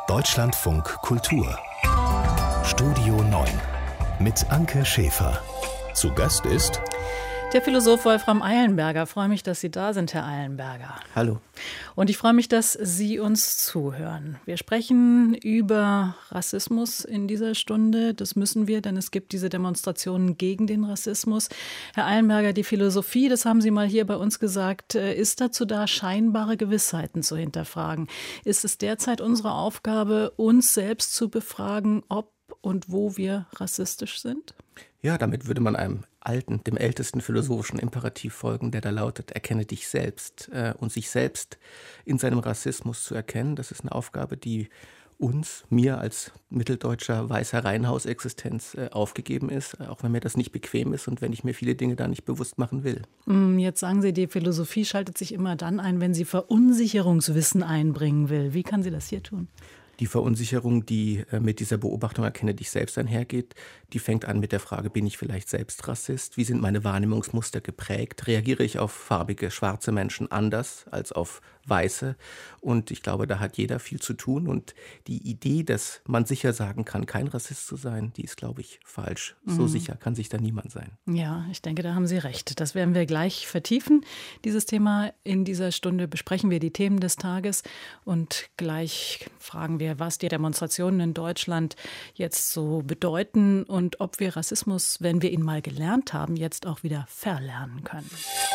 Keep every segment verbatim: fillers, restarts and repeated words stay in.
Deutschlandfunk Kultur Studio neun mit Anke Schäfer. Zu Gast ist der Philosoph Wolfram Eilenberger. Ich freue mich, dass Sie da sind, Herr Eilenberger. Hallo. Und ich freue mich, dass Sie uns zuhören. Wir sprechen über Rassismus in dieser Stunde. Das müssen wir, denn es gibt diese Demonstrationen gegen den Rassismus. Herr Eilenberger, die Philosophie, das haben Sie mal hier bei uns gesagt, ist dazu da, scheinbare Gewissheiten zu hinterfragen. Ist es derzeit unsere Aufgabe, uns selbst zu befragen, ob und wo wir rassistisch sind? Ja, damit würde man einem alten, dem ältesten philosophischen Imperativ folgen, der da lautet, erkenne dich selbst. Äh, und sich selbst in seinem Rassismus zu erkennen, das ist eine Aufgabe, die uns, mir als mitteldeutscher weißer Reihenhausexistenz äh, aufgegeben ist, auch wenn mir das nicht bequem ist und wenn ich mir viele Dinge da nicht bewusst machen will. Jetzt sagen Sie, die Philosophie schaltet sich immer dann ein, wenn sie Verunsicherungswissen einbringen will. Wie kann sie das hier tun? Die Verunsicherung, die mit dieser Beobachtung erkenne dich selbst einhergeht, die fängt an mit der Frage, bin ich vielleicht selbst Rassist? Wie sind meine Wahrnehmungsmuster geprägt? Reagiere ich auf farbige, schwarze Menschen anders als auf weiße? Und ich glaube, da hat jeder viel zu tun. Und die Idee, dass man sicher sagen kann, kein Rassist zu sein, die ist, glaube ich, falsch. So mhm. sicher kann sich da niemand sein. Ja, ich denke, da haben Sie recht. Das werden wir gleich vertiefen. Dieses Thema in dieser Stunde besprechen wir die Themen des Tages und gleich fragen wir, was die Demonstrationen in Deutschland jetzt so bedeuten und ob wir Rassismus, wenn wir ihn mal gelernt haben, jetzt auch wieder verlernen können.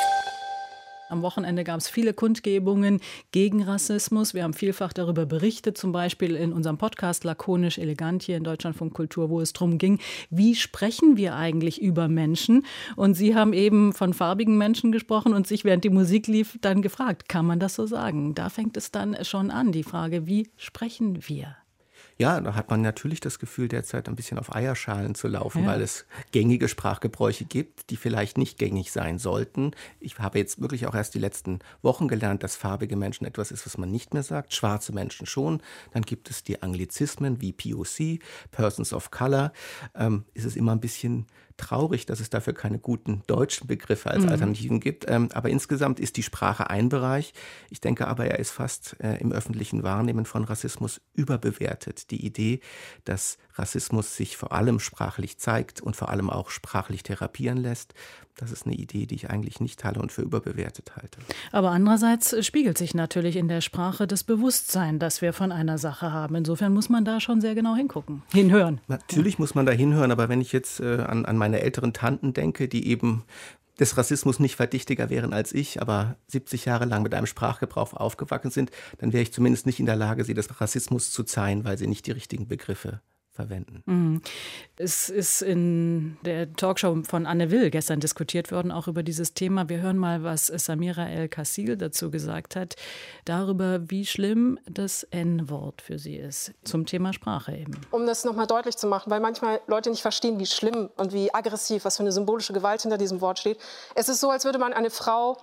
Am Wochenende gab es viele Kundgebungen gegen Rassismus. Wir haben vielfach darüber berichtet, zum Beispiel in unserem Podcast Lakonisch Elegant hier in Deutschlandfunk Kultur, wo es darum ging, wie sprechen wir eigentlich über Menschen? Und Sie haben eben von farbigen Menschen gesprochen und sich, während die Musik lief, dann gefragt, kann man das so sagen? Da fängt es dann schon an, die Frage, wie sprechen wir? Ja, da hat man natürlich das Gefühl, derzeit ein bisschen auf Eierschalen zu laufen, ja. weil es gängige Sprachgebräuche gibt, die vielleicht nicht gängig sein sollten. Ich habe jetzt wirklich auch erst die letzten Wochen gelernt, dass farbige Menschen etwas ist, was man nicht mehr sagt, schwarze Menschen schon. Dann gibt es die Anglizismen wie P O C, Persons of Color. Ähm, ist es immer ein bisschen traurig, dass es dafür keine guten deutschen Begriffe als Alternativen mhm. gibt. Ähm, aber insgesamt ist die Sprache ein Bereich. Ich denke aber, er ist fast äh, im öffentlichen Wahrnehmen von Rassismus überbewertet. Die Idee, dass Rassismus sich vor allem sprachlich zeigt und vor allem auch sprachlich therapieren lässt, das ist eine Idee, die ich eigentlich nicht teile und für überbewertet halte. Aber andererseits spiegelt sich natürlich in der Sprache das Bewusstsein, das wir von einer Sache haben. Insofern muss man da schon sehr genau hingucken, hinhören. Natürlich muss man da hinhören, aber wenn ich jetzt äh, an, an meine älteren Tanten denke, die eben des Rassismus nicht verdächtiger wären als ich, aber siebzig Jahre lang mit einem Sprachgebrauch aufgewachsen sind, dann wäre ich zumindest nicht in der Lage, sie des Rassismus zu zeihen, weil sie nicht die richtigen Begriffe verwenden. Mhm. Es ist in der Talkshow von Anne Will gestern diskutiert worden, auch über dieses Thema. Wir hören mal, was Samira El-Kassil dazu gesagt hat, darüber, wie schlimm das En-Wort für sie ist, zum Thema Sprache eben. Um das nochmal deutlich zu machen, weil manchmal Leute nicht verstehen, wie schlimm und wie aggressiv, was für eine symbolische Gewalt hinter diesem Wort steht. Es ist so, als würde man eine Frau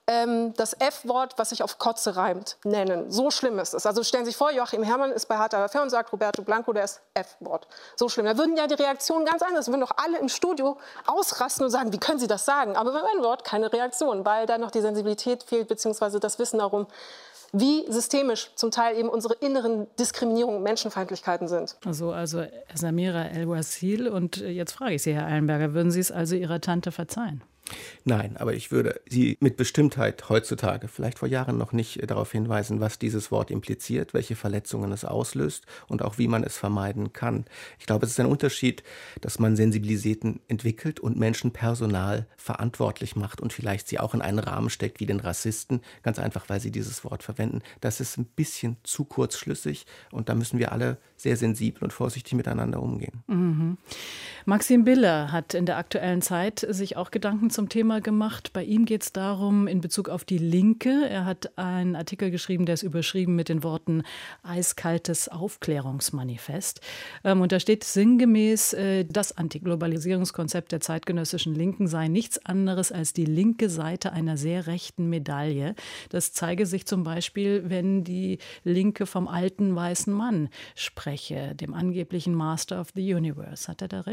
das F-Wort, was sich auf Kotze reimt, nennen. So schlimm ist es. Also stellen Sie sich vor, Joachim Herrmann ist bei Hart aber fair und sagt, Roberto Blanco, der ist F-Wort. So schlimm. Da würden ja die Reaktionen ganz anders. Da würden doch alle im Studio ausrasten und sagen, wie können Sie das sagen? Aber beim N-Wort keine Reaktion, weil da noch die Sensibilität fehlt, beziehungsweise das Wissen darum, wie systemisch zum Teil eben unsere inneren Diskriminierungen, Menschenfeindlichkeiten sind. Also, also Samira El-Kassil. Und jetzt frage ich Sie, Herr Eilenberger, würden Sie es also Ihrer Tante verzeihen? Nein, aber ich würde Sie mit Bestimmtheit heutzutage, vielleicht vor Jahren noch nicht, darauf hinweisen, was dieses Wort impliziert, welche Verletzungen es auslöst und auch wie man es vermeiden kann. Ich glaube, es ist ein Unterschied, dass man Sensibilitäten entwickelt und Menschen personal verantwortlich macht und vielleicht sie auch in einen Rahmen steckt wie den Rassisten, ganz einfach, weil sie dieses Wort verwenden. Das ist ein bisschen zu kurzschlüssig und da müssen wir alle sehr sensibel und vorsichtig miteinander umgehen. Mhm. Maxim Biller hat in der Aktuellen Zeit sich auch Gedanken zum Thema gemacht. Bei ihm geht es darum, in Bezug auf die Linke. Er hat einen Artikel geschrieben, der ist überschrieben mit den Worten eiskaltes Aufklärungsmanifest. Ähm, und da steht sinngemäß, äh, das Antiglobalisierungskonzept der zeitgenössischen Linken sei nichts anderes als die linke Seite einer sehr rechten Medaille. Das zeige sich zum Beispiel, wenn die Linke vom alten weißen Mann spreche, dem angeblichen Master of the Universe. Hat er da recht?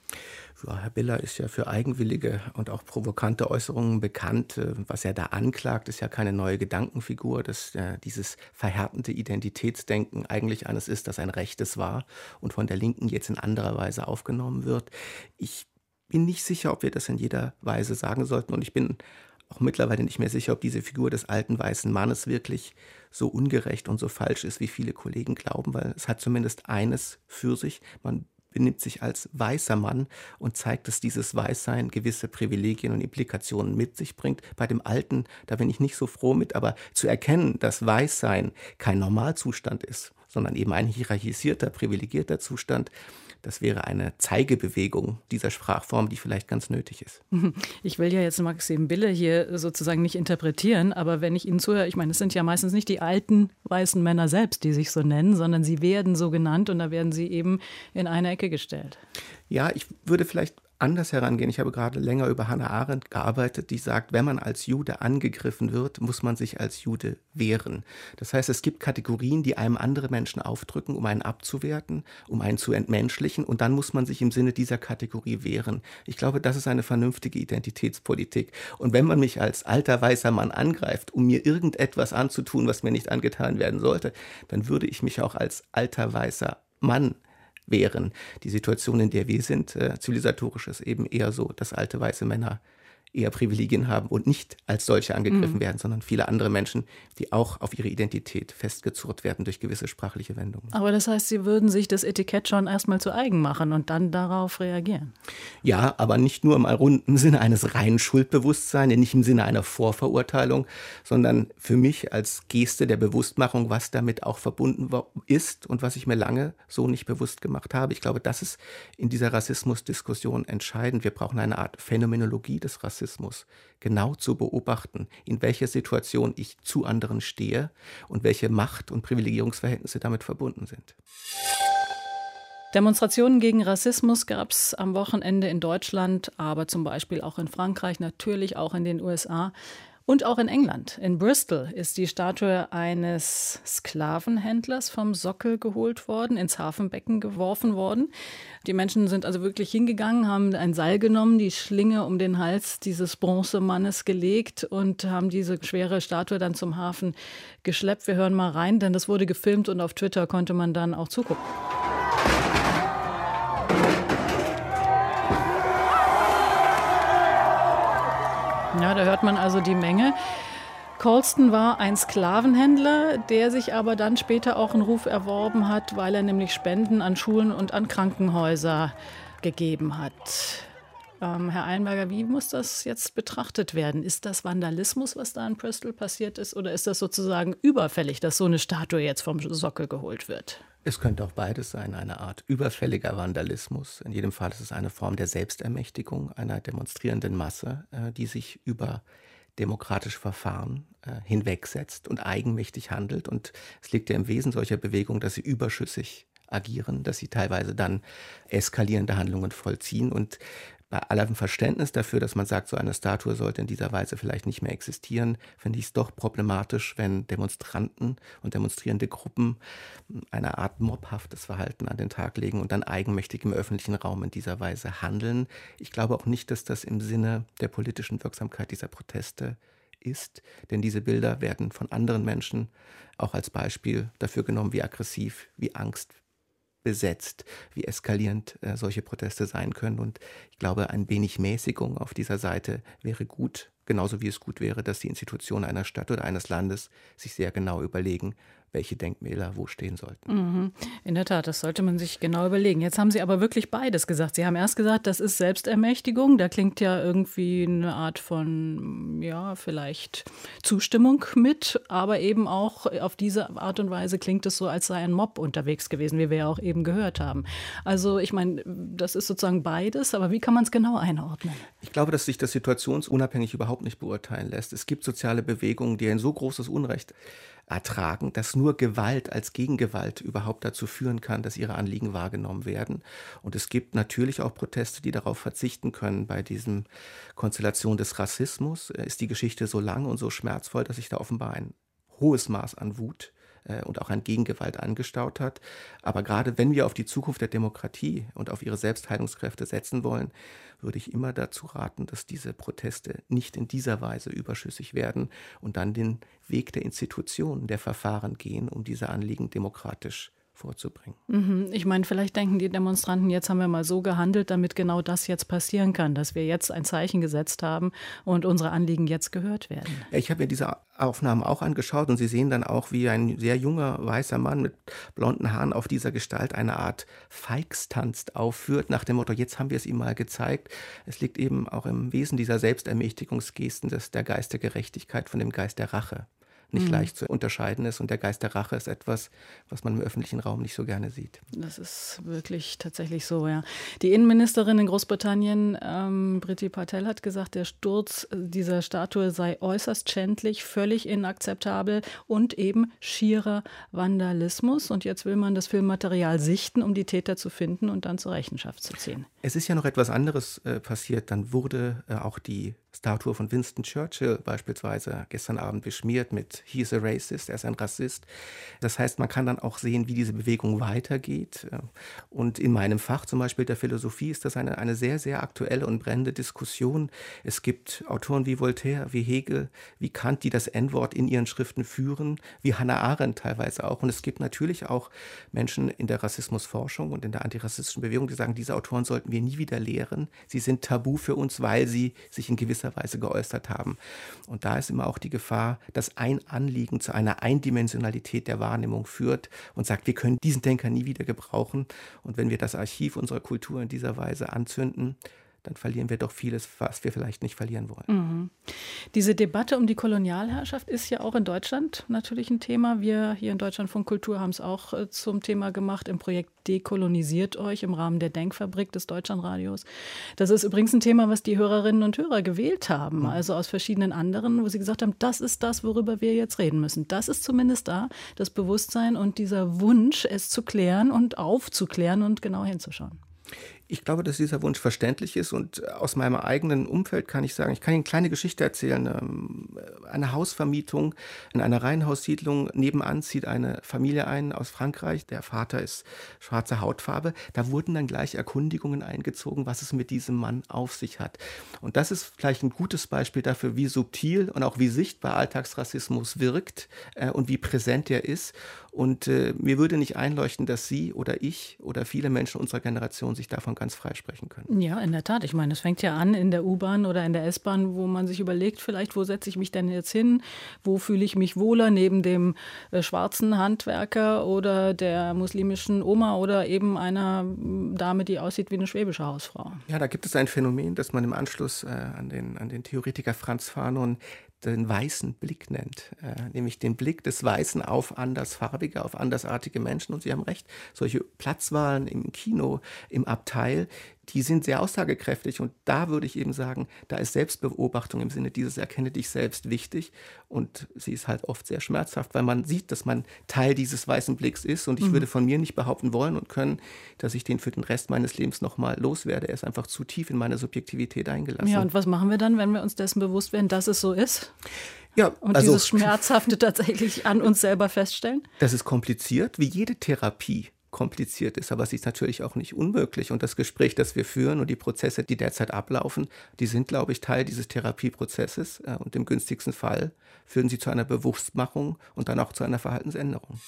Ja, Herr Biller ist ja für eigenwillige und auch provokante Äußerungen bekannt. Äh, Was er da anklagt, ist ja keine neue Gedankenfigur, dass äh, dieses verhärtende Identitätsdenken eigentlich eines ist, das ein rechtes war und von der Linken jetzt in anderer Weise aufgenommen wird. Ich bin nicht sicher, ob wir das in jeder Weise sagen sollten, und ich bin auch mittlerweile nicht mehr sicher, ob diese Figur des alten weißen Mannes wirklich so ungerecht und so falsch ist, wie viele Kollegen glauben, weil es hat zumindest eines für sich: Man benimmt sich als weißer Mann und zeigt, dass dieses Weißsein gewisse Privilegien und Implikationen mit sich bringt. Bei dem Alten, da bin ich nicht so froh mit, aber zu erkennen, dass Weißsein kein Normalzustand ist, sondern eben ein hierarchisierter, privilegierter Zustand, das wäre eine Zeigebewegung dieser Sprachform, die vielleicht ganz nötig ist. Ich will ja jetzt Maxim Biller hier sozusagen nicht interpretieren, aber wenn ich Ihnen zuhöre, ich meine, es sind ja meistens nicht die alten weißen Männer selbst, die sich so nennen, sondern sie werden so genannt und da werden sie eben in eine Ecke gestellt. Ja, ich würde vielleicht anders herangehen. Ich habe gerade länger über Hannah Arendt gearbeitet, die sagt, wenn man als Jude angegriffen wird, muss man sich als Jude wehren. Das heißt, es gibt Kategorien, die einem andere Menschen aufdrücken, um einen abzuwerten, um einen zu entmenschlichen, und dann muss man sich im Sinne dieser Kategorie wehren. Ich glaube, das ist eine vernünftige Identitätspolitik. Und wenn man mich als alter weißer Mann angreift, um mir irgendetwas anzutun, was mir nicht angetan werden sollte, dann würde ich mich auch als alter weißer Mann wären. Die Situation, in der wir sind, äh, zivilisatorisch, ist eben eher so, dass alte weiße Männer eher Privilegien haben und nicht als solche angegriffen mhm. werden, sondern viele andere Menschen, die auch auf ihre Identität festgezurrt werden durch gewisse sprachliche Wendungen. Aber das heißt, Sie würden sich das Etikett schon erstmal zu eigen machen und dann darauf reagieren? Ja, aber nicht nur im runden Sinne eines reinen Schuldbewusstseins, nicht im Sinne einer Vorverurteilung, sondern für mich als Geste der Bewusstmachung, was damit auch verbunden ist und was ich mir lange so nicht bewusst gemacht habe. Ich glaube, das ist in dieser Rassismusdiskussion entscheidend. Wir brauchen eine Art Phänomenologie des Rassismus. Rassismus, genau zu beobachten, in welcher Situation ich zu anderen stehe und welche Macht- und Privilegierungsverhältnisse damit verbunden sind. Demonstrationen gegen Rassismus gab es am Wochenende in Deutschland, aber zum Beispiel auch in Frankreich, natürlich auch in den U S A. Und auch in England. In Bristol ist die Statue eines Sklavenhändlers vom Sockel geholt worden, ins Hafenbecken geworfen worden. Die Menschen sind also wirklich hingegangen, haben ein Seil genommen, die Schlinge um den Hals dieses Bronzemannes gelegt und haben diese schwere Statue dann zum Hafen geschleppt. Wir hören mal rein, denn das wurde gefilmt und auf Twitter konnte man dann auch zugucken. Ja, da hört man also die Menge. Colston war ein Sklavenhändler, der sich aber dann später auch einen Ruf erworben hat, weil er nämlich Spenden an Schulen und an Krankenhäuser gegeben hat. Ähm, Herr Eilenberger, wie muss das jetzt betrachtet werden? Ist das Vandalismus, was da in Bristol passiert ist, oder ist das sozusagen überfällig, dass so eine Statue jetzt vom Sockel geholt wird? Es könnte auch beides sein, eine Art überfälliger Vandalismus. In jedem Fall ist es eine Form der Selbstermächtigung einer demonstrierenden Masse, äh, die sich über demokratische Verfahren äh, hinwegsetzt und eigenmächtig handelt. Und es liegt ja im Wesen solcher Bewegungen, dass sie überschüssig agieren, dass sie teilweise dann eskalierende Handlungen vollziehen. Und bei allem Verständnis dafür, dass man sagt, so eine Statue sollte in dieser Weise vielleicht nicht mehr existieren, finde ich es doch problematisch, wenn Demonstranten und demonstrierende Gruppen eine Art mobhaftes Verhalten an den Tag legen und dann eigenmächtig im öffentlichen Raum in dieser Weise handeln. Ich glaube auch nicht, dass das im Sinne der politischen Wirksamkeit dieser Proteste ist, denn diese Bilder werden von anderen Menschen auch als Beispiel dafür genommen, wie aggressiv, wie Angst besetzt, wie eskalierend äh, solche Proteste sein können. Und ich glaube, ein wenig Mäßigung auf dieser Seite wäre gut, genauso wie es gut wäre, dass die Institutionen einer Stadt oder eines Landes sich sehr genau überlegen, welche Denkmäler wo stehen sollten. Mhm. In der Tat, das sollte man sich genau überlegen. Jetzt haben Sie aber wirklich beides gesagt. Sie haben erst gesagt, das ist Selbstermächtigung. Da klingt ja irgendwie eine Art von, ja, vielleicht Zustimmung mit. Aber eben auch auf diese Art und Weise klingt es so, als sei ein Mob unterwegs gewesen, wie wir ja auch eben gehört haben. Also ich meine, das ist sozusagen beides. Aber wie kann man es genau einordnen? Ich glaube, dass sich das situationsunabhängig überhaupt nicht beurteilen lässt. Es gibt soziale Bewegungen, die ein so großes Unrecht ertragen, dass nur Gewalt als Gegengewalt überhaupt dazu führen kann, dass ihre Anliegen wahrgenommen werden. Und es gibt natürlich auch Proteste, die darauf verzichten können. Bei diesem Konstellation des Rassismus ist die Geschichte so lang und so schmerzvoll, dass sich da offenbar ein hohes Maß an Wut äh, und auch an Gegengewalt angestaut hat. Aber gerade wenn wir auf die Zukunft der Demokratie und auf ihre Selbstheilungskräfte setzen wollen, würde ich immer dazu raten, dass diese Proteste nicht in dieser Weise überschüssig werden und dann den Weg der Institutionen, der Verfahren gehen, um diese Anliegen demokratisch vorzubringen. Mhm. Ich meine, vielleicht denken die Demonstranten, jetzt haben wir mal so gehandelt, damit genau das jetzt passieren kann, dass wir jetzt ein Zeichen gesetzt haben und unsere Anliegen jetzt gehört werden. Ich habe mir diese Aufnahmen auch angeschaut und Sie sehen dann auch, wie ein sehr junger weißer Mann mit blonden Haaren auf dieser Gestalt eine Art Feixtanz aufführt, nach dem Motto, jetzt haben wir es ihm mal gezeigt. Es liegt eben auch im Wesen dieser Selbstermächtigungsgesten, dass der Geist der Gerechtigkeit von dem Geist der Rache nicht mhm. leicht zu unterscheiden ist. Und der Geist der Rache ist etwas, was man im öffentlichen Raum nicht so gerne sieht. Das ist wirklich tatsächlich so, ja. Die Innenministerin in Großbritannien, ähm, Priti Patel, hat gesagt, der Sturz dieser Statue sei äußerst schändlich, völlig inakzeptabel und eben schierer Vandalismus. Und jetzt will man das Filmmaterial sichten, um die Täter zu finden und dann zur Rechenschaft zu ziehen. Es ist ja noch etwas anderes äh, passiert. Dann wurde äh, auch die Statue von Winston Churchill beispielsweise gestern Abend beschmiert mit "He's a racist", er ist ein Rassist. Das heißt, man kann dann auch sehen, wie diese Bewegung weitergeht. Und in meinem Fach, zum Beispiel der Philosophie, ist das eine, eine sehr, sehr aktuelle und brennende Diskussion. Es gibt Autoren wie Voltaire, wie Hegel, wie Kant, die das En-Wort in ihren Schriften führen, wie Hannah Arendt teilweise auch. Und es gibt natürlich auch Menschen in der Rassismusforschung und in der antirassistischen Bewegung, die sagen, diese Autoren sollten wir nie wieder lehren. Sie sind tabu für uns, weil sie sich in gewisser Weise geäußert haben. Und da ist immer auch die Gefahr, dass ein Anliegen zu einer Eindimensionalität der Wahrnehmung führt und sagt, wir können diesen Denker nie wieder gebrauchen. Und wenn wir das Archiv unserer Kultur in dieser Weise anzünden, dann verlieren wir doch vieles, was wir vielleicht nicht verlieren wollen. Mhm. Diese Debatte um die Kolonialherrschaft ist ja auch in Deutschland natürlich ein Thema. Wir hier in Deutschlandfunk Kultur haben es auch äh, zum Thema gemacht im Projekt Dekolonisiert euch im Rahmen der Denkfabrik des Deutschlandradios. Das ist übrigens ein Thema, was die Hörerinnen und Hörer gewählt haben, mhm. also aus verschiedenen anderen, wo sie gesagt haben, das ist das, worüber wir jetzt reden müssen. Das ist zumindest da, das Bewusstsein und dieser Wunsch, es zu klären und aufzuklären und genau hinzuschauen. Ich glaube, dass dieser Wunsch verständlich ist und aus meinem eigenen Umfeld kann ich sagen, ich kann Ihnen eine kleine Geschichte erzählen. Eine Hausvermietung in einer Reihenhaussiedlung, nebenan zieht eine Familie ein aus Frankreich, der Vater ist schwarze Hautfarbe. Da wurden dann gleich Erkundigungen eingezogen, was es mit diesem Mann auf sich hat. Und das ist vielleicht ein gutes Beispiel dafür, wie subtil und auch wie sichtbar Alltagsrassismus wirkt äh, und wie präsent er ist. Und äh, mir würde nicht einleuchten, dass Sie oder ich oder viele Menschen unserer Generation sich davon ganz freisprechen können. Ja, in der Tat. Ich meine, es fängt ja an in der U-Bahn oder in der S-Bahn, wo man sich überlegt, vielleicht, wo setze ich mich denn jetzt hin? Wo fühle ich mich wohler neben dem äh, schwarzen Handwerker oder der muslimischen Oma oder eben einer Dame, die aussieht wie eine schwäbische Hausfrau? Ja, da gibt es ein Phänomen, das man im Anschluss äh, an, den, an den Theoretiker Franz Fanon den weißen Blick nennt, äh, nämlich den Blick des Weißen auf andersfarbige, auf andersartige Menschen. Und Sie haben recht, solche Platzwahlen im Kino, im Abteil, die sind sehr aussagekräftig. Und da würde ich eben sagen, da ist Selbstbeobachtung im Sinne dieses Erkenne dich selbst wichtig. Und sie ist halt oft sehr schmerzhaft, weil man sieht, dass man Teil dieses weißen Blicks ist. Und ich mhm. würde von mir nicht behaupten wollen und können, dass ich den für den Rest meines Lebens nochmal loswerde. Er ist einfach zu tief in meine Subjektivität eingelassen. Ja, und was machen wir dann, wenn wir uns dessen bewusst werden, dass es so ist? Ja, und also, dieses Schmerzhafte tatsächlich an uns selber feststellen? Das ist kompliziert, wie jede Therapie kompliziert ist, aber es ist natürlich auch nicht unmöglich. Und das Gespräch, das wir führen und die Prozesse, die derzeit ablaufen, die sind, glaube ich, Teil dieses Therapieprozesses. Und im günstigsten Fall führen sie zu einer Bewusstmachung und dann auch zu einer Verhaltensänderung.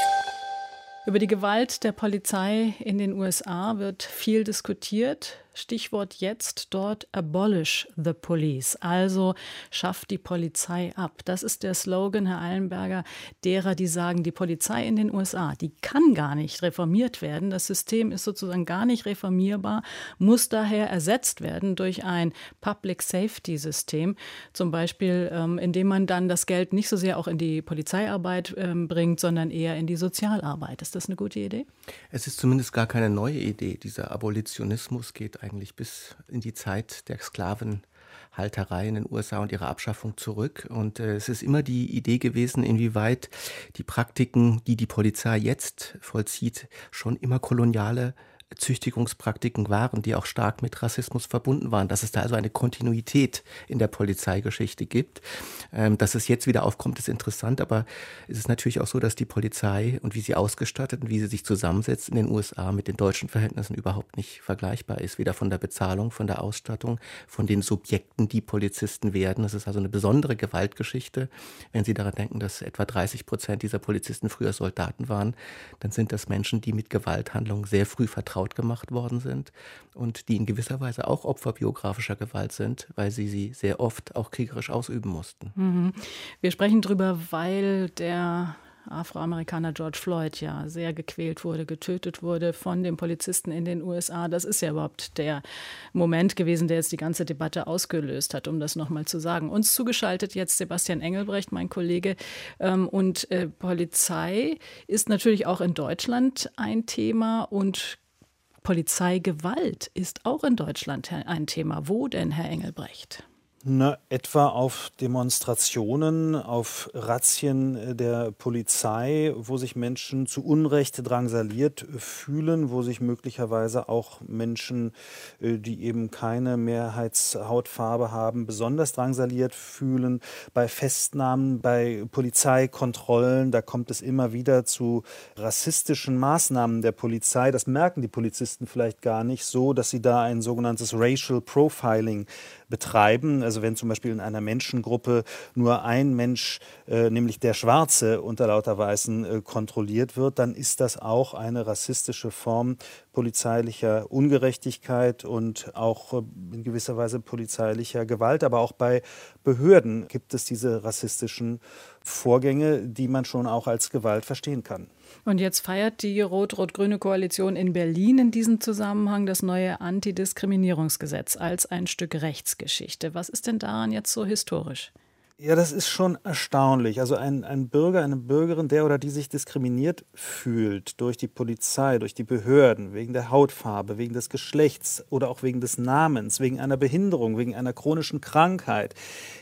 Über die Gewalt der Polizei in den U S A wird viel diskutiert. Stichwort jetzt dort abolish the police, also schafft die Polizei ab. Das ist der Slogan, Herr Eilenberger, derer, die sagen, die Polizei in den U S A, die kann gar nicht reformiert werden. Das System ist sozusagen gar nicht reformierbar, muss daher ersetzt werden durch ein Public-Safety-System, zum Beispiel, ähm, indem man dann das Geld nicht so sehr auch in die Polizeiarbeit ähm, bringt, sondern eher in die Sozialarbeit. Ist das eine gute Idee? Es ist zumindest gar keine neue Idee. Dieser Abolitionismus geht eigentlich bis in die Zeit der Sklavenhalterei in den U S A und ihrer Abschaffung zurück. Und äh, es ist immer die Idee gewesen, inwieweit die Praktiken, die die Polizei jetzt vollzieht, schon immer koloniale Züchtigungspraktiken waren, die auch stark mit Rassismus verbunden waren, dass es da also eine Kontinuität in der Polizeigeschichte gibt. Ähm, dass es jetzt wieder aufkommt, ist interessant, aber es ist natürlich auch so, dass die Polizei und wie sie ausgestattet und wie sie sich zusammensetzt in den U S A mit den deutschen Verhältnissen überhaupt nicht vergleichbar ist, weder von der Bezahlung, von der Ausstattung, von den Subjekten, die Polizisten werden. Das ist also eine besondere Gewaltgeschichte. Wenn Sie daran denken, dass etwa dreißig Prozent dieser Polizisten früher Soldaten waren, dann sind das Menschen, die mit Gewalthandlungen sehr früh vertraut gemacht worden sind und die in gewisser Weise auch Opfer biografischer Gewalt sind, weil sie sie sehr oft auch kriegerisch ausüben mussten. Mhm. Wir sprechen drüber, weil der Afroamerikaner George Floyd ja sehr gequält wurde, getötet wurde von den Polizisten in den U S A. Das ist ja überhaupt der Moment gewesen, der jetzt die ganze Debatte ausgelöst hat, um das nochmal zu sagen. Uns zugeschaltet jetzt Sebastian Engelbrecht, mein Kollege. Und äh, Polizei ist natürlich auch in Deutschland ein Thema und Polizeigewalt ist auch in Deutschland ein Thema. Wo denn, Herr Engelbrecht? Na, etwa auf Demonstrationen, auf Razzien der Polizei, wo sich Menschen zu Unrecht drangsaliert fühlen, wo sich möglicherweise auch Menschen, die eben keine Mehrheitshautfarbe haben, besonders drangsaliert fühlen. Bei Festnahmen, bei Polizeikontrollen, da kommt es immer wieder zu rassistischen Maßnahmen der Polizei. Das merken die Polizisten vielleicht gar nicht so, dass sie da ein sogenanntes Racial Profiling betreiben. Also wenn zum Beispiel in einer Menschengruppe nur ein Mensch, äh, nämlich der Schwarze, unter lauter Weißen äh, kontrolliert wird, dann ist das auch eine rassistische Form polizeilicher Ungerechtigkeit und auch äh, in gewisser Weise polizeilicher Gewalt. Aber auch bei Behörden gibt es diese rassistischen Vorgänge, die man schon auch als Gewalt verstehen kann. Und jetzt feiert die rot-rot-grüne Koalition in Berlin in diesem Zusammenhang das neue Antidiskriminierungsgesetz als ein Stück Rechtsgeschichte. Was ist denn daran jetzt so historisch? Ja, das ist schon erstaunlich. Also ein, ein Bürger, eine Bürgerin, der oder die sich diskriminiert fühlt durch die Polizei, durch die Behörden, wegen der Hautfarbe, wegen des Geschlechts oder auch wegen des Namens, wegen einer Behinderung, wegen einer chronischen Krankheit.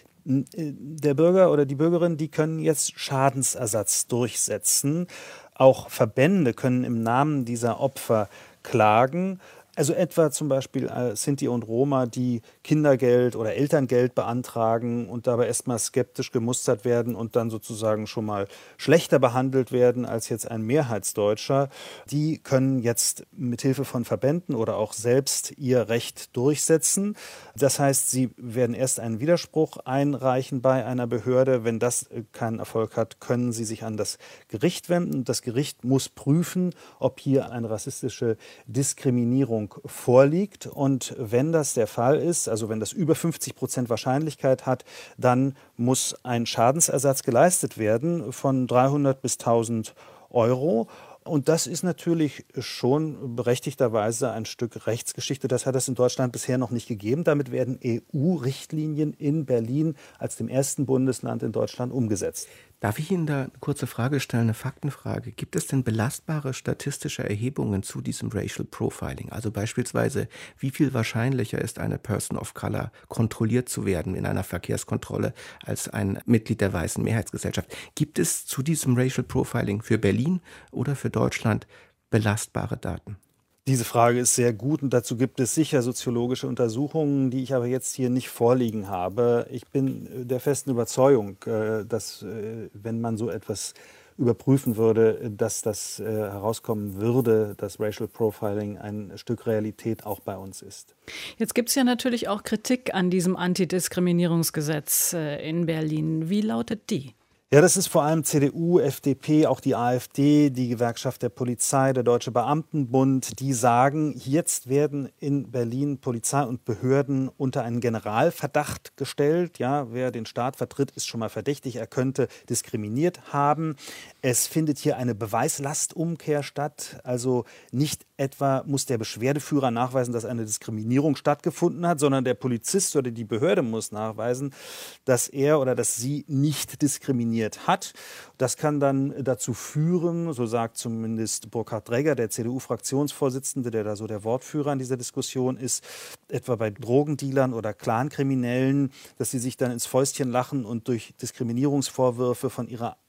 Der Bürger oder die Bürgerin, die können jetzt Schadensersatz durchsetzen. Auch Verbände können im Namen dieser Opfer klagen. Also etwa zum Beispiel Sinti und Roma, die Kindergeld oder Elterngeld beantragen und dabei erstmal skeptisch gemustert werden und dann sozusagen schon mal schlechter behandelt werden als jetzt ein Mehrheitsdeutscher. Die können jetzt mithilfe von Verbänden oder auch selbst ihr Recht durchsetzen. Das heißt, sie werden erst einen Widerspruch einreichen bei einer Behörde. Wenn das keinen Erfolg hat, können sie sich an das Gericht wenden. Das Gericht muss prüfen, ob hier eine rassistische Diskriminierung vorliegt. Und wenn das der Fall ist, also wenn das über fünfzig Prozent Wahrscheinlichkeit hat, dann muss ein Schadensersatz geleistet werden von dreihundert bis tausend Euro. Und das ist natürlich schon berechtigterweise ein Stück Rechtsgeschichte. Das hat es in Deutschland bisher noch nicht gegeben. Damit werden E U-Richtlinien in Berlin als dem ersten Bundesland in Deutschland umgesetzt. Darf ich Ihnen da eine kurze Frage stellen, eine Faktenfrage? Gibt es denn belastbare statistische Erhebungen zu diesem Racial Profiling? Also beispielsweise, wie viel wahrscheinlicher ist eine Person of Color kontrolliert zu werden in einer Verkehrskontrolle als ein Mitglied der weißen Mehrheitsgesellschaft? Gibt es zu diesem Racial Profiling für Berlin oder für Deutschland belastbare Daten? Diese Frage ist sehr gut und dazu gibt es sicher soziologische Untersuchungen, die ich aber jetzt hier nicht vorliegen habe. Ich bin der festen Überzeugung, dass wenn man so etwas überprüfen würde, dass das herauskommen würde, dass Racial Profiling ein Stück Realität auch bei uns ist. Jetzt gibt es ja natürlich auch Kritik an diesem Antidiskriminierungsgesetz in Berlin. Wie lautet die? Ja, das ist vor allem C D U, F D P, auch die AfD, die Gewerkschaft der Polizei, der Deutsche Beamtenbund, die sagen, jetzt werden in Berlin Polizei und Behörden unter einen Generalverdacht gestellt. Ja, wer den Staat vertritt, ist schon mal verdächtig, er könnte diskriminiert haben. Es findet hier eine Beweislastumkehr statt, also nicht etwa muss der Beschwerdeführer nachweisen, dass eine Diskriminierung stattgefunden hat, sondern der Polizist oder die Behörde muss nachweisen, dass er oder dass sie nicht diskriminiert hat. Das kann dann dazu führen, so sagt zumindest Burkhard Dregger, der C D U-Fraktionsvorsitzende, der da so der Wortführer in dieser Diskussion ist, etwa bei Drogendealern oder Clankriminellen, dass sie sich dann ins Fäustchen lachen und durch Diskriminierungsvorwürfe von ihrer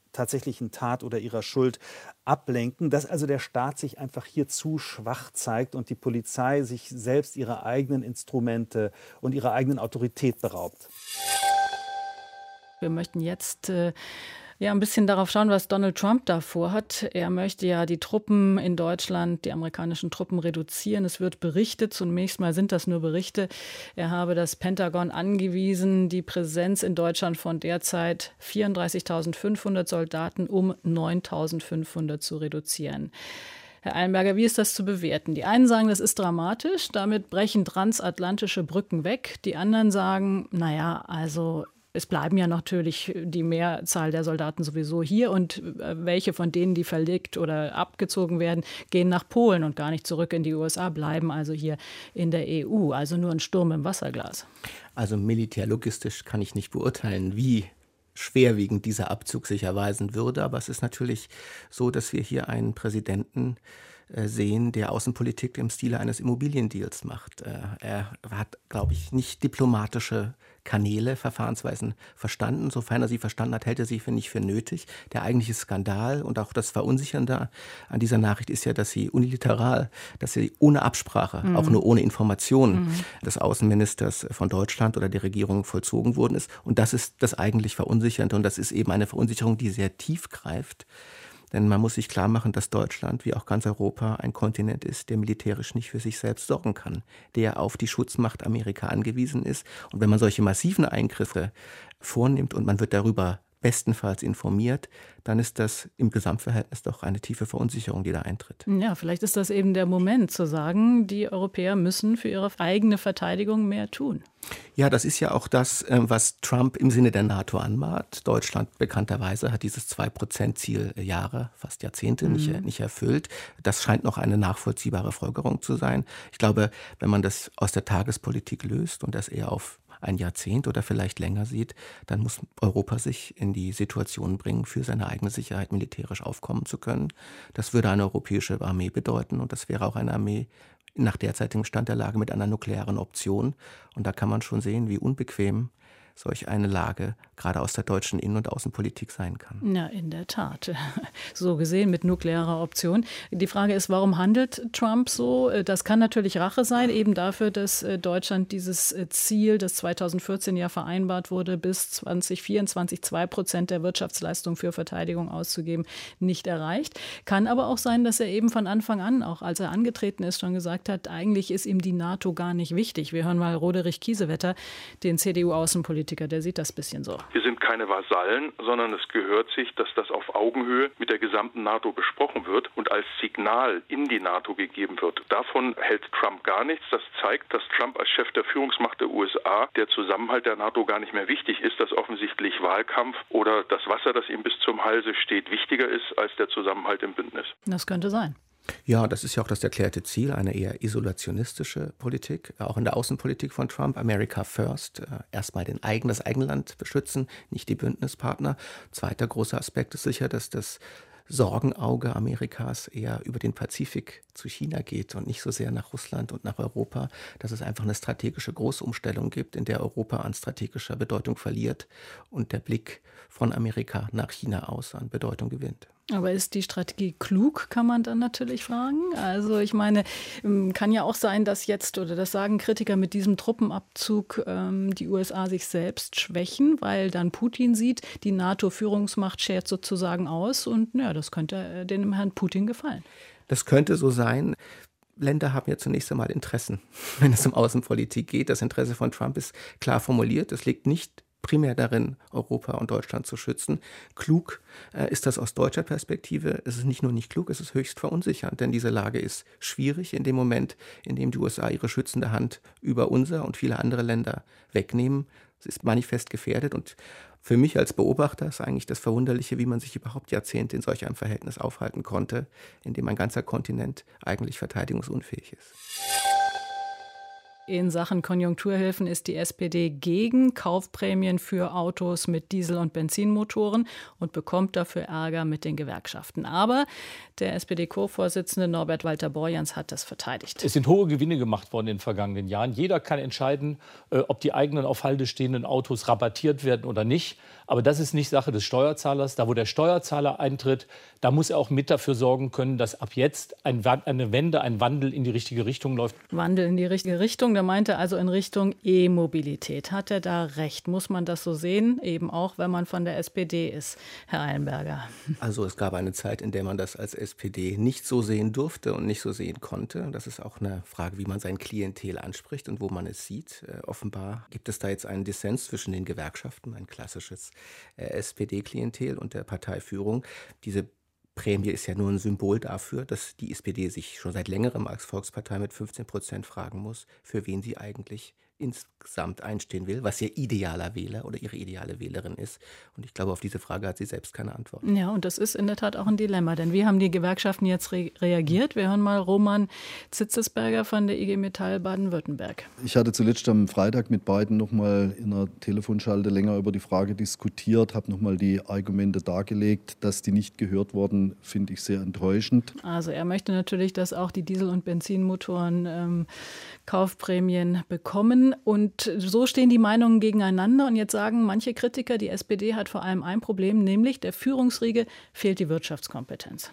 tatsächlichen Tat oder ihrer Schuld ablenken, dass also der Staat sich einfach hier zu schwach zeigt und die Polizei sich selbst ihrer eigenen Instrumente und ihrer eigenen Autorität beraubt. Wir möchten jetzt äh, ja ein bisschen darauf schauen, was Donald Trump da vorhat. Er möchte ja die Truppen in Deutschland, die amerikanischen Truppen reduzieren. Es wird berichtet, zunächst mal sind das nur Berichte. Er habe das Pentagon angewiesen, die Präsenz in Deutschland von derzeit vierunddreißigtausendfünfhundert Soldaten um neuntausendfünfhundert zu reduzieren. Herr Eilenberger, wie ist das zu bewerten? Die einen sagen, das ist dramatisch, damit brechen transatlantische Brücken weg. Die anderen sagen, naja, also es bleiben ja natürlich die Mehrzahl der Soldaten sowieso hier und welche von denen, die verlegt oder abgezogen werden, gehen nach Polen und gar nicht zurück in die U S A, bleiben also hier in der E U. Also nur ein Sturm im Wasserglas. Also militärlogistisch kann ich nicht beurteilen, wie schwerwiegend dieser Abzug sich erweisen würde. Aber es ist natürlich so, dass wir hier einen Präsidenten sehen, der Außenpolitik im Stile eines Immobiliendeals macht. Er hat, glaube ich, nicht diplomatische Kanäle, Verfahrensweisen verstanden. Sofern er sie verstanden hat, hält er sie für nicht für nötig. Der eigentliche Skandal und auch das Verunsichernde an dieser Nachricht ist ja, dass sie unilateral, dass sie ohne Absprache, mhm. auch nur ohne Information mhm. des Außenministers von Deutschland oder der Regierung vollzogen worden ist. Und das ist das eigentlich Verunsichernde und das ist eben eine Verunsicherung, die sehr tief greift. Denn man muss sich klar machen, dass Deutschland, wie auch ganz Europa, ein Kontinent ist, der militärisch nicht für sich selbst sorgen kann, der auf die Schutzmacht Amerika angewiesen ist. Und wenn man solche massiven Eingriffe vornimmt und man wird darüber bestenfalls informiert, dann ist das im Gesamtverhältnis doch eine tiefe Verunsicherung, die da eintritt. Ja, vielleicht ist das eben der Moment zu sagen, die Europäer müssen für ihre eigene Verteidigung mehr tun. Ja, das ist ja auch das, was Trump im Sinne der NATO anmahnt. Deutschland bekannterweise hat dieses zwei Prozent Ziel Jahre, fast Jahrzehnte mhm. nicht, nicht erfüllt. Das scheint noch eine nachvollziehbare Folgerung zu sein. Ich glaube, wenn man das aus der Tagespolitik löst und das eher auf ein Jahrzehnt oder vielleicht länger sieht, dann muss Europa sich in die Situation bringen, für seine eigene Sicherheit militärisch aufkommen zu können. Das würde eine europäische Armee bedeuten und das wäre auch eine Armee nach derzeitigem Stand der Lage mit einer nuklearen Option. Und da kann man schon sehen, wie unbequem solch eine Lage gerade aus der deutschen Innen- und Außenpolitik sein kann. Ja, in der Tat. So gesehen mit nuklearer Option. Die Frage ist, warum handelt Trump so? Das kann natürlich Rache sein, eben dafür, dass Deutschland dieses Ziel, das zweitausendvierzehn ja vereinbart wurde, bis zweitausendvierundzwanzig zwei Prozent der Wirtschaftsleistung für Verteidigung auszugeben, nicht erreicht. Kann aber auch sein, dass er eben von Anfang an, auch als er angetreten ist, schon gesagt hat, eigentlich ist ihm die NATO gar nicht wichtig. Wir hören mal Roderich Kiesewetter, den C D U-Außenpolitiker. Der sieht das ein bisschen so. Wir sind keine Vasallen, sondern es gehört sich, dass das auf Augenhöhe mit der gesamten NATO besprochen wird und als Signal in die NATO gegeben wird. Davon hält Trump gar nichts. Das zeigt, dass Trump als Chef der Führungsmacht der U S A der Zusammenhalt der NATO gar nicht mehr wichtig ist, dass offensichtlich Wahlkampf oder das Wasser, das ihm bis zum Halse steht, wichtiger ist als der Zusammenhalt im Bündnis. Das könnte sein. Ja, das ist ja auch das erklärte Ziel, eine eher isolationistische Politik, auch in der Außenpolitik von Trump. America first, erstmal den eigenen, das eigene Land beschützen, nicht die Bündnispartner. Zweiter großer Aspekt ist sicher, dass das Sorgenauge Amerikas eher über den Pazifik zu China geht und nicht so sehr nach Russland und nach Europa, dass es einfach eine strategische Großumstellung gibt, in der Europa an strategischer Bedeutung verliert und der Blick von Amerika nach China aus an Bedeutung gewinnt. Aber ist die Strategie klug, kann man dann natürlich fragen. Also ich meine, kann ja auch sein, dass jetzt, oder das sagen Kritiker, mit diesem Truppenabzug ähm, die U S A sich selbst schwächen, weil dann Putin sieht, die NATO-Führungsmacht schert sozusagen aus und ja, das könnte dem Herrn Putin gefallen. Das könnte so sein. Länder haben ja zunächst einmal Interessen, wenn es um Außenpolitik geht. Das Interesse von Trump ist klar formuliert. Es liegt nicht primär darin, Europa und Deutschland zu schützen. Klug äh, ist das aus deutscher Perspektive. Es ist nicht nur nicht klug, es ist höchst verunsichernd, denn diese Lage ist schwierig in dem Moment, in dem die U S A ihre schützende Hand über unser und viele andere Länder wegnehmen. Es ist manifest gefährdet und für mich als Beobachter ist eigentlich das Verwunderliche, wie man sich überhaupt Jahrzehnte in solch einem Verhältnis aufhalten konnte, in dem ein ganzer Kontinent eigentlich verteidigungsunfähig ist. in Sachen Konjunkturhilfen ist die S P D gegen Kaufprämien für Autos mit Diesel- und Benzinmotoren und bekommt dafür Ärger mit den Gewerkschaften. Aber der S P D-Co-Vorsitzende Norbert Walter-Borjans hat das verteidigt. Es sind hohe Gewinne gemacht worden in den vergangenen Jahren. Jeder kann entscheiden, ob die eigenen auf Halde stehenden Autos rabattiert werden oder nicht. Aber das ist nicht Sache des Steuerzahlers. Da, wo der Steuerzahler eintritt, da muss er auch mit dafür sorgen können, dass ab jetzt ein, eine Wende, ein Wandel in die richtige Richtung läuft. Wandel in die richtige Richtung, da meint er also in Richtung E-Mobilität. Hat er da recht? Muss man das so sehen? Eben auch, wenn man von der S P D ist, Herr Eilenberger. Also es gab eine Zeit, in der man das als S P D nicht so sehen durfte und nicht so sehen konnte. Das ist auch eine Frage, wie man sein Klientel anspricht und wo man es sieht. Äh, offenbar gibt es da jetzt einen Dissens zwischen den Gewerkschaften, ein klassisches äh, S P D-Klientel und der Parteiführung. Diese Prämie ist ja nur ein Symbol dafür, dass die S P D sich schon seit längerem als Volkspartei mit fünfzehn Prozent fragen muss, für wen sie eigentlich insgesamt einstehen will, was ihr idealer Wähler oder ihre ideale Wählerin ist. Und ich glaube, auf diese Frage hat sie selbst keine Antwort. Ja, und das ist in der Tat auch ein Dilemma. Denn wie haben die Gewerkschaften jetzt re- reagiert? Wir hören mal Roman Zitzesberger von der I G Metall Baden-Württemberg. Ich hatte zuletzt am Freitag mit beiden noch mal in einer Telefonschalte länger über die Frage diskutiert, habe noch mal die Argumente dargelegt. Dass die nicht gehört wurden, finde ich sehr enttäuschend. Also er möchte natürlich, dass auch die Diesel- und Benzinmotoren ähm, Kaufprämien bekommen. Und so stehen die Meinungen gegeneinander. Und jetzt sagen manche Kritiker, die S P D hat vor allem ein Problem, nämlich der Führungsriege fehlt die Wirtschaftskompetenz.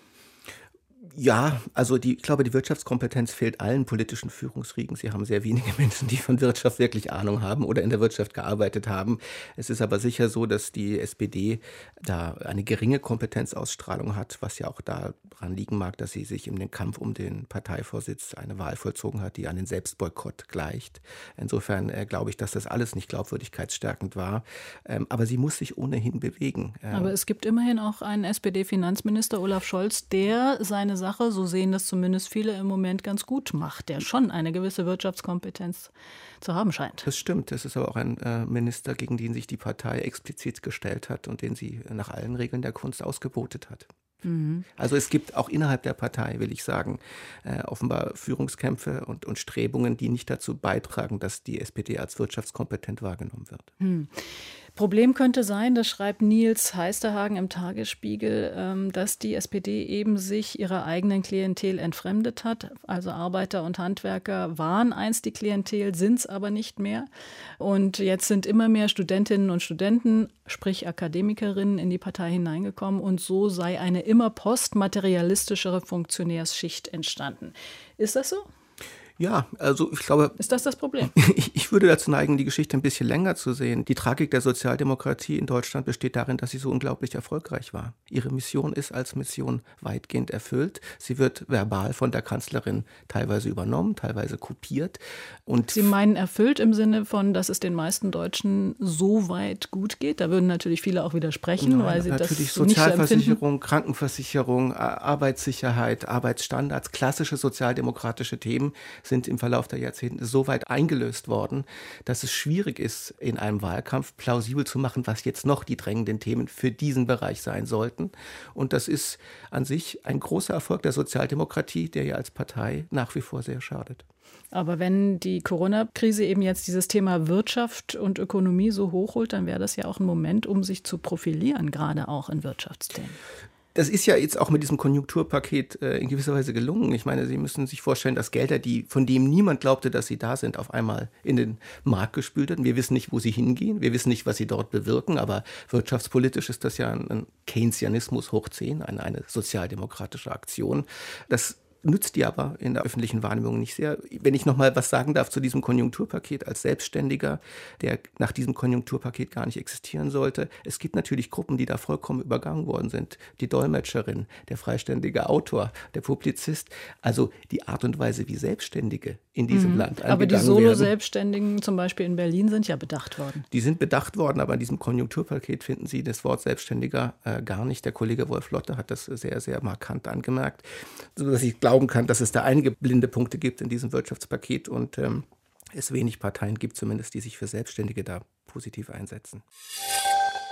Ja, also die, ich glaube, die Wirtschaftskompetenz fehlt allen politischen Führungsriegen. Sie haben sehr wenige Menschen, die von Wirtschaft wirklich Ahnung haben oder in der Wirtschaft gearbeitet haben. Es ist aber sicher so, dass die S P D da eine geringe Kompetenzausstrahlung hat, was ja auch daran liegen mag, dass sie sich in den Kampf um den Parteivorsitz eine Wahl vollzogen hat, die an den Selbstboykott gleicht. Insofern äh, glaube ich, dass das alles nicht glaubwürdigkeitsstärkend war. Ähm, aber sie muss sich ohnehin bewegen. Ähm, aber es gibt immerhin auch einen S P D-Finanzminister, Olaf Scholz, der seine Sache, so sehen das zumindest viele im Moment, ganz gut macht, der schon eine gewisse Wirtschaftskompetenz zu haben scheint. Das stimmt. Das ist aber auch ein äh, Minister, gegen den sich die Partei explizit gestellt hat und den sie nach allen Regeln der Kunst ausgebotet hat. Mhm. Also es gibt auch innerhalb der Partei, will ich sagen, äh, offenbar Führungskämpfe und, und Strebungen, die nicht dazu beitragen, dass die S P D als wirtschaftskompetent wahrgenommen wird. Mhm. Problem könnte sein, das schreibt Nils Heisterhagen im Tagesspiegel, dass die S P D eben sich ihrer eigenen Klientel entfremdet hat. Also Arbeiter und Handwerker waren einst die Klientel, sind es aber nicht mehr. Und jetzt sind immer mehr Studentinnen und Studenten, sprich Akademikerinnen, in die Partei hineingekommen. Und so sei eine immer postmaterialistischere Funktionärsschicht entstanden. Ist das so? Ja, also ich glaube... Ist das das Problem? Ich, ich würde dazu neigen, die Geschichte ein bisschen länger zu sehen. Die Tragik der Sozialdemokratie in Deutschland besteht darin, dass sie so unglaublich erfolgreich war. Ihre Mission ist als Mission weitgehend erfüllt. Sie wird verbal von der Kanzlerin teilweise übernommen, teilweise kopiert. Und Sie meinen erfüllt im Sinne von, dass es den meisten Deutschen so weit gut geht? Da würden natürlich viele auch widersprechen, Nein, weil sie natürlich das nicht Sozialversicherung, Krankenversicherung, Arbeitssicherheit, Arbeitsstandards, klassische sozialdemokratische Themen sind im Verlauf der Jahrzehnte so weit eingelöst worden, dass es schwierig ist, in einem Wahlkampf plausibel zu machen, was jetzt noch die drängenden Themen für diesen Bereich sein sollten. Und das ist an sich ein großer Erfolg der Sozialdemokratie, der ja als Partei nach wie vor sehr schadet. Aber wenn die Corona-Krise eben jetzt dieses Thema Wirtschaft und Ökonomie so hochholt, dann wäre das ja auch ein Moment, um sich zu profilieren, gerade auch in Wirtschaftsthemen. Das ist ja jetzt auch mit diesem Konjunkturpaket äh, in gewisser Weise gelungen. Ich meine, Sie müssen sich vorstellen, dass Gelder, die, von denen niemand glaubte, dass sie da sind, auf einmal in den Markt gespült werden. Wir wissen nicht, wo sie hingehen. Wir wissen nicht, was sie dort bewirken. Aber wirtschaftspolitisch ist das ja ein, ein Keynesianismus hoch zehn, eine, eine sozialdemokratische Aktion. Das nützt die aber in der öffentlichen Wahrnehmung nicht sehr. Wenn ich noch mal was sagen darf zu diesem Konjunkturpaket als Selbstständiger, der nach diesem Konjunkturpaket gar nicht existieren sollte. Es gibt natürlich Gruppen, die da vollkommen übergangen worden sind. Die Dolmetscherin, der freiständige Autor, der Publizist. Also die Art und Weise, wie Selbstständige in diesem mhm. Land angegangen Aber die Solo-Selbstständigen zum Beispiel in Berlin sind ja bedacht worden. Die sind bedacht worden, aber in diesem Konjunkturpaket finden Sie das Wort Selbstständiger äh, gar nicht. Der Kollege Wolf Lotte hat das sehr, sehr markant angemerkt, sodass ich glaube, kann, dass es da einige blinde Punkte gibt in diesem Wirtschaftspaket und ähm, es wenig Parteien gibt, zumindest die sich für Selbstständige da positiv einsetzen.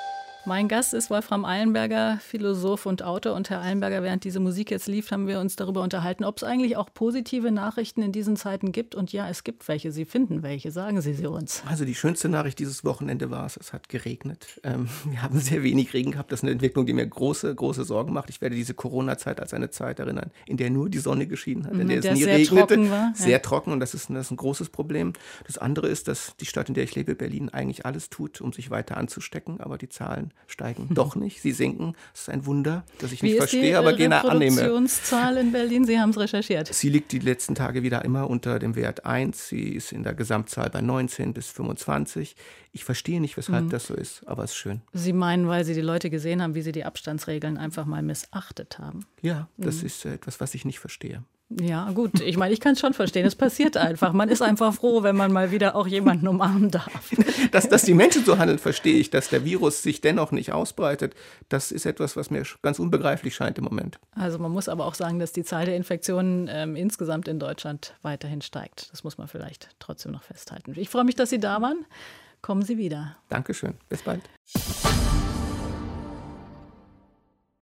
Mein Gast ist Wolfram Eilenberger, Philosoph und Autor. Und Herr Eilenberger, während diese Musik jetzt lief, haben wir uns darüber unterhalten, ob es eigentlich auch positive Nachrichten in diesen Zeiten gibt. Und ja, es gibt welche. Sie finden welche. Sagen Sie sie uns. Also die schönste Nachricht dieses Wochenende war es, es hat geregnet. Ähm, wir haben sehr wenig Regen gehabt. Das ist eine Entwicklung, die mir große, große Sorgen macht. Ich werde diese Corona-Zeit als eine Zeit erinnern, in der nur die Sonne geschienen hat, in der, der es nie sehr regnete. Trocken war. Sehr ja. trocken und das ist, das ist ein großes Problem. Das andere ist, dass die Stadt, in der ich lebe, Berlin, eigentlich alles tut, um sich weiter anzustecken. Aber die Zahlen steigen doch nicht. Sie sinken. Das ist ein Wunder, das ich nicht Wie verstehe, ist die aber gerne annehme. Die Reproduktionszahl in Berlin, Sie haben es recherchiert. Sie liegt die letzten Tage wieder immer unter dem Wert eins. Sie ist in der Gesamtzahl bei neunzehn bis fünfundzwanzig. Ich verstehe nicht, weshalb mhm. das so ist, aber es ist schön. Sie meinen, weil Sie die Leute gesehen haben, wie sie die Abstandsregeln einfach mal missachtet haben? Ja, das mhm. ist etwas, was ich nicht verstehe. Ja, gut. Ich meine, ich kann es schon verstehen. Es passiert einfach. Man ist einfach froh, wenn man mal wieder auch jemanden umarmen darf. Dass, dass die Menschen so handeln, verstehe ich. Dass der Virus sich dennoch nicht ausbreitet, das ist etwas, was mir ganz unbegreiflich scheint im Moment. Also man muss aber auch sagen, dass die Zahl der Infektionen ähm, insgesamt in Deutschland weiterhin steigt. Das muss man vielleicht trotzdem noch festhalten. Ich freue mich, dass Sie da waren. Kommen Sie wieder. Dankeschön. Bis bald.